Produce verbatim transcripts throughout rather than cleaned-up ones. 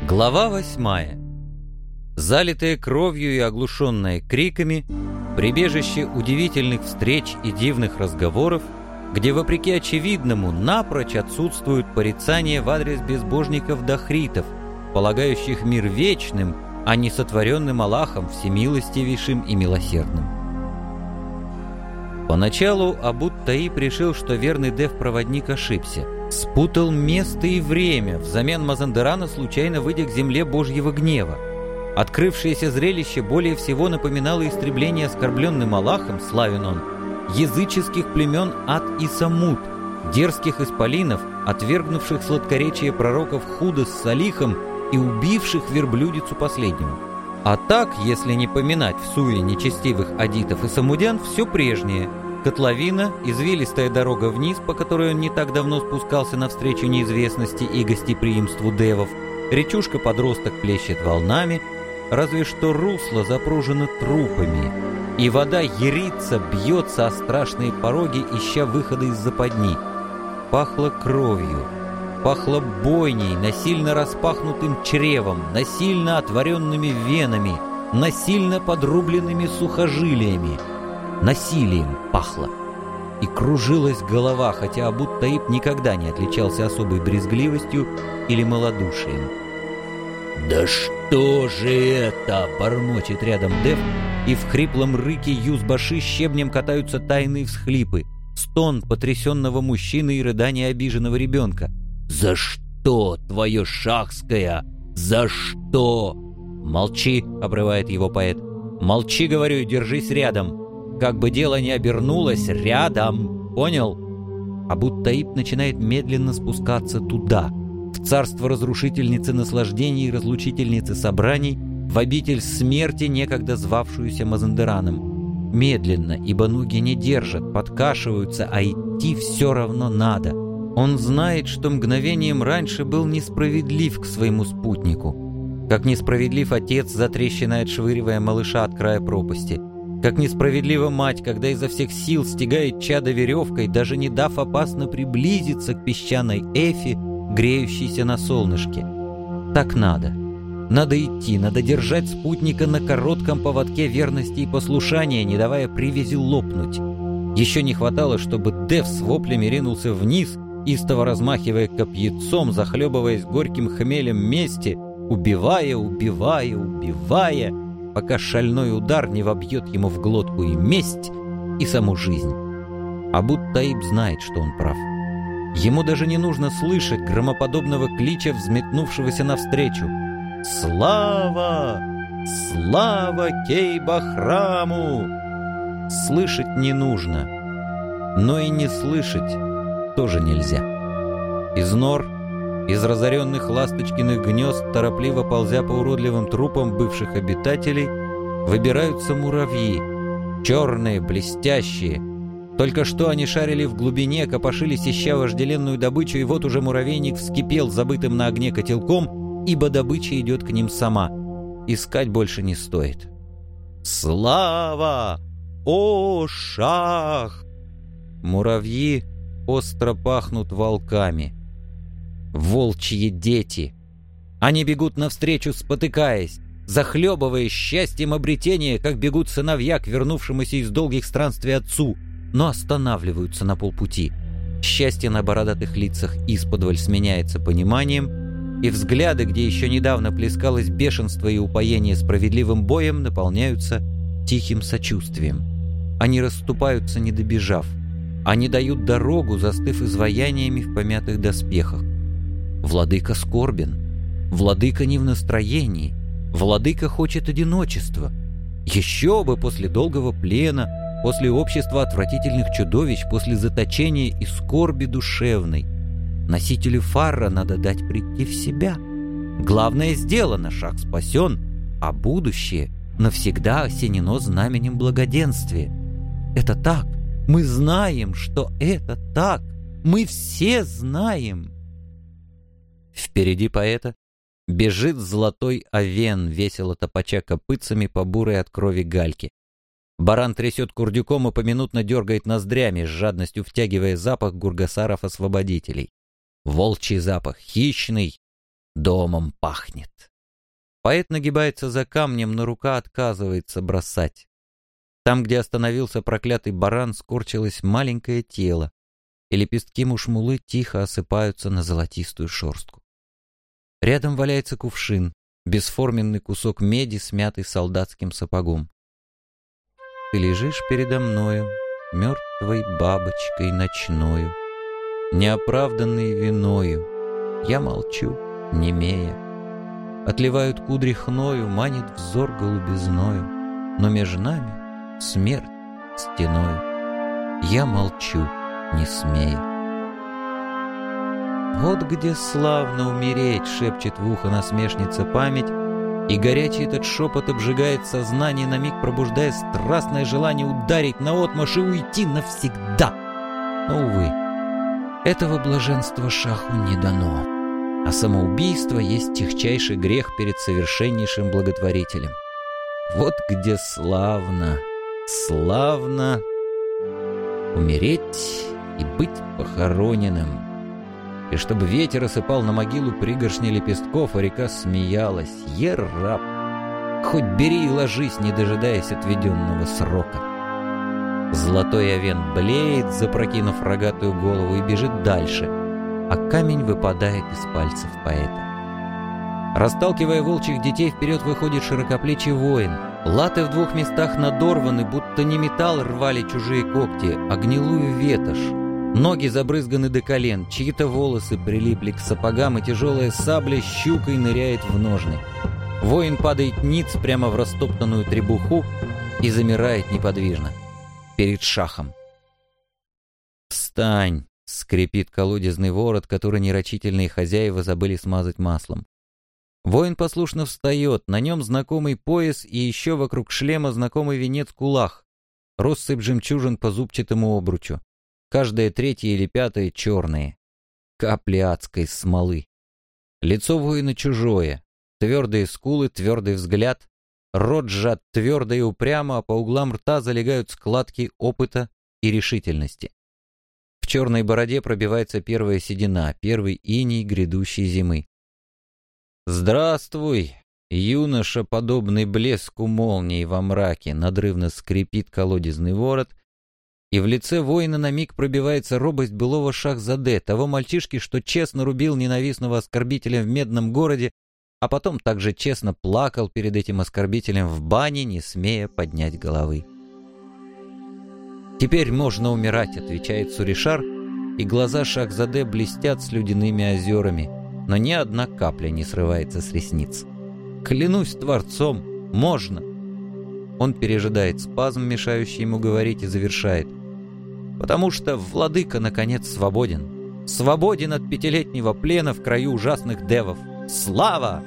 Глава восьмая. Залитое кровью и оглушенное криками, прибежище удивительных встреч и дивных разговоров, где, вопреки очевидному, напрочь отсутствуют порицания в адрес безбожников-дахритов, полагающих мир вечным, а не сотворенным Аллахом всемилостивейшим и милосердным. Поначалу Абут-Таиб решил, что верный Дев-проводник ошибся. Спутал место и время, взамен Мазандерана случайно выйдя к земле Божьего гнева. Открывшееся зрелище более всего напоминало истребление оскорбленным Аллахом, славен он, языческих племен Ад и Самут, дерзких исполинов, отвергнувших сладкоречие пророков Худа с Салихом и убивших верблюдицу последнему. А так, если не поминать в суе нечестивых адитов и самудян, все прежнее. Котловина, извилистая дорога вниз, по которой он не так давно спускался навстречу неизвестности и гостеприимству девов, речушка-подросток плещет волнами, разве что русло запружено трупами, и вода ярится, бьется о страшные пороги, ища выхода из западни. Пахло кровью, пахло бойней, насильно распахнутым чревом, насильно отворенными венами, насильно подрубленными сухожилиями. Насилием пахло. И кружилась голова, хотя Абут-Таиб никогда не отличался особой брезгливостью или малодушием. «Да что же это?» — бормочет рядом Дев, и в хриплом рыке юзбаши щебнем катаются тайные всхлипы, стон потрясенного мужчины и рыдание обиженного ребенка. «За что, твое шахское? За что?» «Молчи!» — обрывает его поэт. «Молчи, говорю, и держись рядом. Как бы дело ни обернулось, рядом. Понял?» Абут-Таиб начинает медленно спускаться туда, в царство разрушительницы наслаждений и разлучительницы собраний, в обитель смерти, некогда звавшуюся Мазандераном. Медленно, ибо ноги не держат, подкашиваются, а идти все равно надо. Он знает, что мгновением раньше был несправедлив к своему спутнику. Как несправедлив отец, затрещиной отшвыривая малыша от края пропасти. Как несправедлива мать, когда изо всех сил стягает чадо веревкой, даже не дав опасно приблизиться к песчаной эфи, греющейся на солнышке. Так надо. Надо идти, надо держать спутника на коротком поводке верности и послушания, не давая привязи лопнуть. Еще не хватало, чтобы Дев с воплями ринулся вниз, истово размахивая копьецом, захлебываясь горьким хмелем мести, убивая, убивая, убивая, пока шальной удар не вобьет ему в глотку и месть, и саму жизнь. Абут-Таиб знает, что он прав. Ему даже не нужно слышать громоподобного клича, взметнувшегося навстречу. «Слава! Слава Кейбахраму!» Слышать не нужно, но и не слышать тоже нельзя. Из нор, из разоренных ласточкиных гнезд, торопливо ползя по уродливым трупам бывших обитателей, выбираются муравьи, черные, блестящие. Только что они шарили в глубине, копошились, ища вожделенную добычу, и вот уже муравейник вскипел забытым на огне котелком, ибо добыча идет к ним сама. Искать больше не стоит. «Слава! О, шах!» Муравьи остро пахнут волками. Волчьи дети. Они бегут навстречу, спотыкаясь, захлебываясь счастьем обретения, как бегут сыновья к вернувшемуся из долгих странствий отцу, но останавливаются на полпути. Счастье на бородатых лицах исподволь сменяется пониманием, и взгляды, где еще недавно плескалось бешенство и упоение справедливым боем, наполняются тихим сочувствием. Они расступаются, не добежав. Они дают дорогу, застыв изваяниями в помятых доспехах. Владыка скорбен. Владыка не в настроении. Владыка хочет одиночества. Еще бы после долгого плена, после общества отвратительных чудовищ, после заточения и скорби душевной. Носителю фарра надо дать прийти в себя. Главное сделано, шаг спасен, а будущее навсегда осенено знаменем благоденствия. Это так. Мы знаем, что это так. Мы все знаем. Впереди поэта бежит золотой овен, весело топача копытцами по бурой от крови гальке. Баран трясет курдюком и поминутно дергает ноздрями, с жадностью втягивая запах гургасаров-освободителей. Волчий запах, хищный, домом пахнет. Поэт нагибается за камнем, но рука отказывается бросать. Там, где остановился проклятый баран, скорчилось маленькое тело, и лепестки мушмулы тихо осыпаются на золотистую шерстку. Рядом валяется кувшин, бесформенный кусок меди, смятый солдатским сапогом. Ты лежишь передо мною, мертвой бабочкой ночною, неоправданной виною. Я молчу, немея. Отливают кудри хною, манит взор голубизною, но между нами смерть стеною. Я молчу, не смея. Вот где славно умереть, шепчет в ухо насмешница память, и горячий этот шепот обжигает сознание, на миг пробуждая страстное желание ударить наотмашь и уйти навсегда. Но, увы, этого блаженства шаху не дано. А самоубийство есть тихчайший грех перед совершеннейшим благотворителем. Вот где славно, славно умереть и быть похороненным. И чтобы ветер осыпал на могилу пригоршни лепестков, а река смеялась. Е, раб, хоть бери и ложись, не дожидаясь отведенного срока. Золотой овен блеет, запрокинув рогатую голову, и бежит дальше, а камень выпадает из пальцев поэта. Расталкивая волчьих детей, вперед выходит широкоплечий воин. Латы в двух местах надорваны, будто не металл рвали чужие когти, а гнилую ветошь. Ноги забрызганы до колен, чьи-то волосы прилипли к сапогам, и тяжелая сабля щукой ныряет в ножны. Воин падает ниц прямо в растоптанную требуху и замирает неподвижно перед шахом. «Встань!» — скрипит колодезный ворот, который нерочительные хозяева забыли смазать маслом. Воин послушно встает, на нем знакомый пояс и еще вокруг шлема знакомый венец-кулах, россыпь жемчужин по зубчатому обручу. Каждая третья или пятая черные. Капли адской смолы. Лицо воина чужое. Твердые скулы, твердый взгляд. Рот сжат твердо и упрямо, а по углам рта залегают складки опыта и решительности. В черной бороде пробивается первая седина, первый иней грядущей зимы. «Здравствуй, юноша, подобный блеску молнии во мраке!» Надрывно скрипит колодезный ворот, и в лице воина на миг пробивается робость былого Шахзаде, того мальчишки, что честно рубил ненавистного оскорбителя в Медном городе, а потом также честно плакал перед этим оскорбителем в бане, не смея поднять головы. «Теперь можно умирать», — отвечает Суришар, и глаза Шахзаде блестят слюдяными озерами, но ни одна капля не срывается с ресниц. «Клянусь Творцом, можно!» Он пережидает спазм, мешающий ему говорить, и завершает. «Потому что владыка, наконец, свободен. Свободен от пятилетнего плена в краю ужасных девов. Слава!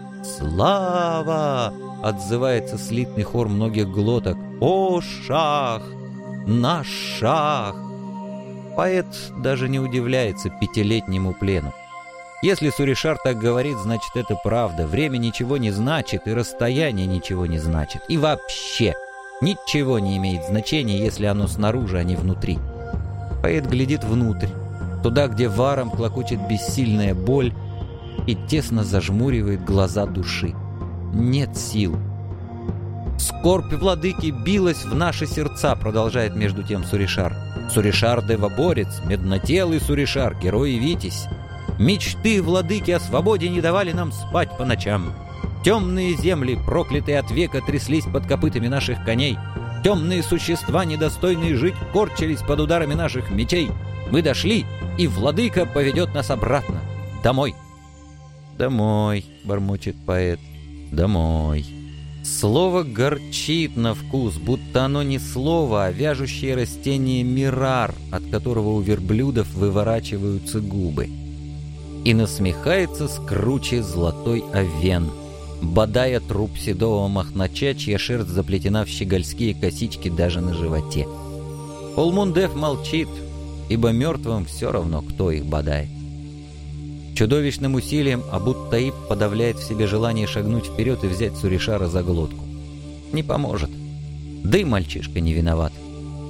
Слава!» — отзывается слитный хор многих глоток. «О, шах! Наш шах!» Поэт даже не удивляется пятилетнему плену. Если Суришар так говорит, значит, это правда. Время ничего не значит, и расстояние ничего не значит. И вообще ничего не имеет значения, если оно снаружи, а не внутри. Поэт глядит внутрь, туда, где варом клокочет бессильная боль, и тесно зажмуривает глаза души. Нет сил. «Скорбь владыки билась в наши сердца», — продолжает между тем Суришар. «Суришар девоборец, меднотелый Суришар, герой и витязь. Мечты владыки о свободе не давали нам спать по ночам. Темные земли, проклятые от века, тряслись под копытами наших коней. Темные существа, недостойные жить, корчились под ударами наших мечей. Мы дошли, и владыка поведет нас обратно. Домой». «Домой», — бормочет поэт, — «домой». Слово горчит на вкус, будто оно не слово, а вяжущее растение мирар, от которого у верблюдов выворачиваются губы. И насмехается скруче золотой овен, бодая труп седого махнача, чья шерсть заплетена в щегольские косички даже на животе. Олмундев молчит, ибо мертвым все равно, кто их бодает. Чудовищным усилием Абут-Таиб подавляет в себе желание шагнуть вперед и взять Суришара за глотку. Не поможет. Да и мальчишка не виноват.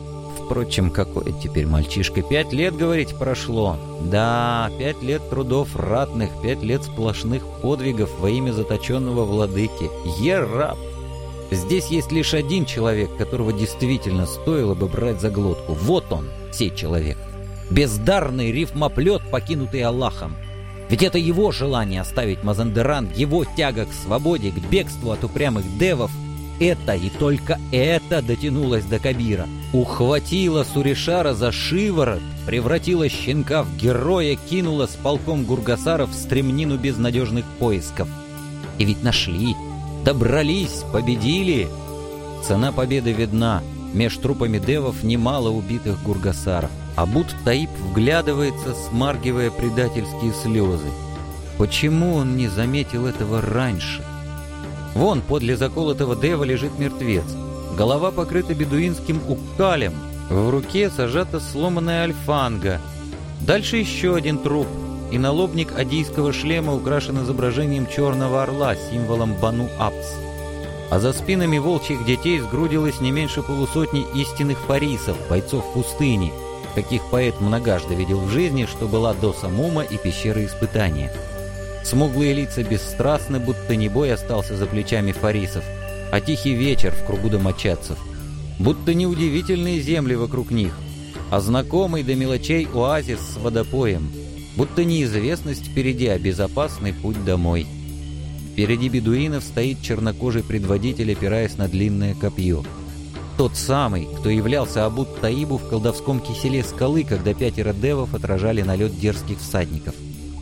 Впрочем, какой теперь мальчишка? Пять лет, говорить, прошло. Да, пять лет трудов ратных, пять лет сплошных подвигов во имя заточенного владыки. Ераб! Здесь есть лишь один человек, которого действительно стоило бы брать за глотку. Вот он, сей человек. Бездарный рифмоплет, покинутый Аллахом. Ведь это его желание оставить Мазандеран, его тяга к свободе, к бегству от упрямых девов. Это и только это дотянулось до Кабира. Ухватила Суришара за шиворот, превратила щенка в героя, кинула с полком гургасаров в стремнину безнадежных поисков. И ведь нашли, добрались, победили. Цена победы видна. Меж трупами девов немало убитых гургасаров. Абут-Таиб вглядывается, смаргивая предательские слезы. Почему он не заметил этого раньше? Вон, подле заколотого дева лежит мертвец. Голова покрыта бедуинским уккалем. В руке зажата сломанная альфанга. Дальше еще один труп. И налобник адийского шлема украшен изображением черного орла, символом Бану Абс. А за спинами волчьих детей сгрудилось не меньше полусотни истинных фарисов, бойцов пустыни, каких поэт многожды видел в жизни, что была до Самума и пещеры испытания. Смуглые лица бесстрастны, будто не бой остался за плечами фарисов, а тихий вечер в кругу домочадцев. Будто неудивительные земли вокруг них, а знакомый до мелочей оазис с водопоем. Будто неизвестность впереди, а безопасный путь домой. Впереди бедуинов стоит чернокожий предводитель, опираясь на длинное копье. Тот самый, кто являлся Абут-Таибу в колдовском киселе скалы, когда пятеро девов отражали налет дерзких всадников.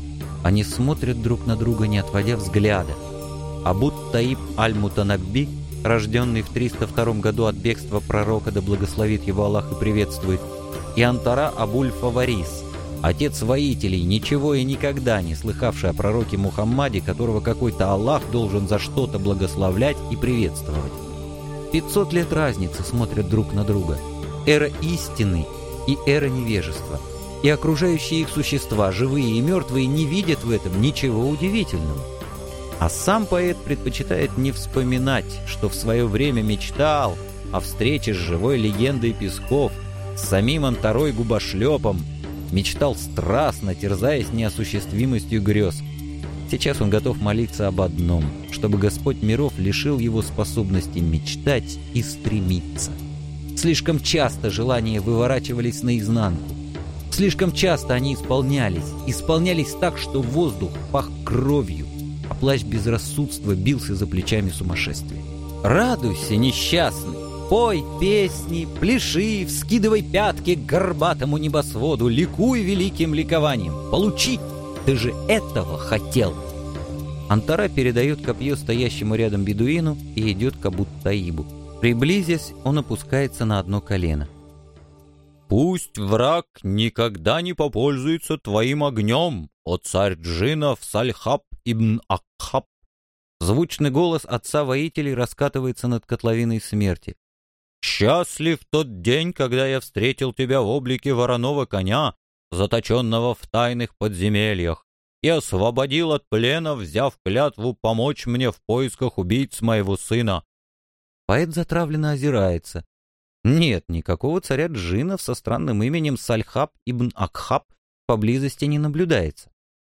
Они смотрят друг на друга, не отводя взгляда. Абут-Таиб Аль-Мутанабби, рожденный в триста втором году от бегства пророка, да благословит его Аллах и приветствует, и Антара Абуль-Фаварис, отец воителей, ничего и никогда не слыхавший о пророке Мухаммаде, которого какой-то Аллах должен за что-то благословлять и приветствовать. Пятьсот лет разницы смотрят друг на друга. Эра истины и эра невежества. И окружающие их существа, живые и мертвые, не видят в этом ничего удивительного. А сам поэт предпочитает не вспоминать, что в свое время мечтал о встрече с живой легендой Песков, с самим Антарой Губошлепом, мечтал страстно, терзаясь неосуществимостью грез. Сейчас он готов молиться об одном, чтобы Господь миров лишил его способности мечтать и стремиться. Слишком часто желания выворачивались наизнанку. Слишком часто они исполнялись, исполнялись так, что воздух пах кровью, а плащ безрассудства бился за плечами сумасшествия. Радуйся, несчастный, пой песни, пляши, вскидывай пятки к горбатому небосводу, ликуй великим ликованием, получи, ты же этого хотел. Антара передает копье стоящему рядом бедуину и идет к Абут-Таибу. Приблизясь, он опускается на одно колено. «Пусть враг никогда не попользуется твоим огнем, о царь джиннов Сальхаб ибн Акхаб!» Звучный голос отца воителей раскатывается над котловиной смерти. «Счастлив тот день, когда я встретил тебя в облике вороного коня, заточенного в тайных подземельях, и освободил от плена, взяв клятву помочь мне в поисках убийц моего сына». Поэт затравленно озирается. Нет, никакого царя джиннов со странным именем Сальхаб ибн Акхаб поблизости не наблюдается.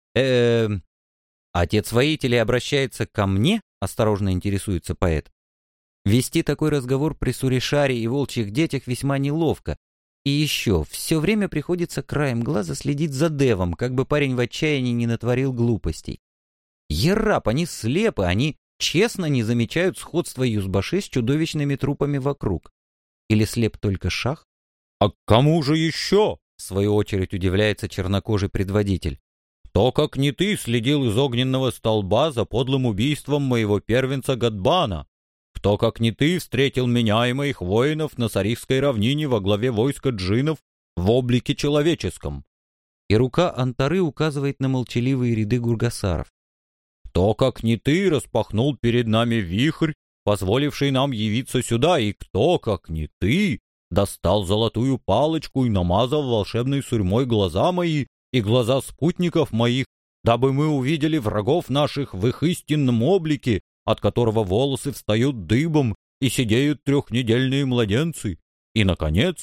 э Отец воителей обращается ко мне? Осторожно интересуется поэт. Вести такой разговор при Суришаре и волчьих детях весьма неловко. И еще, все время приходится краем глаза следить за девом, как бы парень в отчаянии не натворил глупостей. Ераб, они слепы, они честно не замечают сходства Юзбаши с чудовищными трупами вокруг. Или слеп только шах? «А к кому же еще?» — в свою очередь удивляется чернокожий предводитель. «Кто, как не ты, следил из огненного столба за подлым убийством моего первенца Гадбана? Кто, как не ты, встретил меня и моих воинов на Сарихской равнине во главе войска джиннов в облике человеческом?» И рука Антары указывает на молчаливые ряды гургасаров. «Кто, как не ты, распахнул перед нами вихрь, позволивший нам явиться сюда, и кто, как не ты, достал золотую палочку и намазал волшебной сурьмой глаза мои и глаза спутников моих, дабы мы увидели врагов наших в их истинном облике, от которого волосы встают дыбом и сидеют трехнедельные младенцы, и, наконец,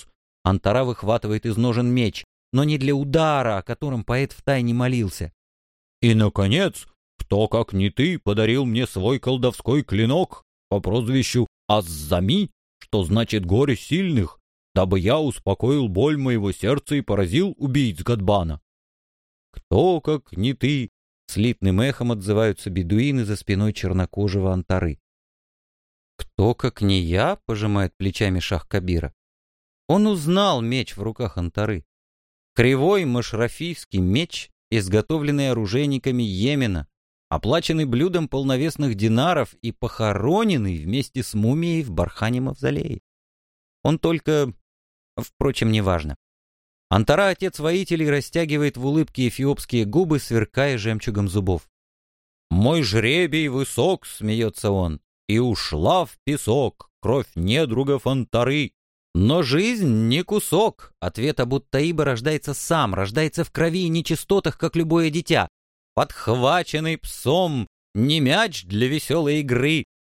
Антара выхватывает из ножен меч, но не для удара, о котором поэт втайне молился. «И, наконец, кто, как не ты, подарил мне свой колдовской клинок по прозвищу Аззами, что значит «горе сильных», дабы я успокоил боль моего сердца и поразил убийц Гадбана». «Кто, как не ты?» — слитным эхом отзываются бедуины за спиной чернокожего Антары. «Кто, как не я?» — пожимает плечами шах Кабира. Он узнал меч в руках Антары. Кривой машрафийский меч, изготовленный оружейниками Йемена, оплаченный блюдом полновесных динаров и похороненный вместе с мумией в бархане мавзолее. Он только... Впрочем, неважно. Антара, отец воителей, растягивает в улыбке эфиопские губы, сверкая жемчугом зубов. «Мой жребий высок», — смеется он, — «и ушла в песок кровь недругов Антары». Но жизнь не кусок. Ответ Абут-Таиба рождается сам, рождается в крови и нечистотах, как любое дитя. Подхваченный псом, не мяч для веселой игры,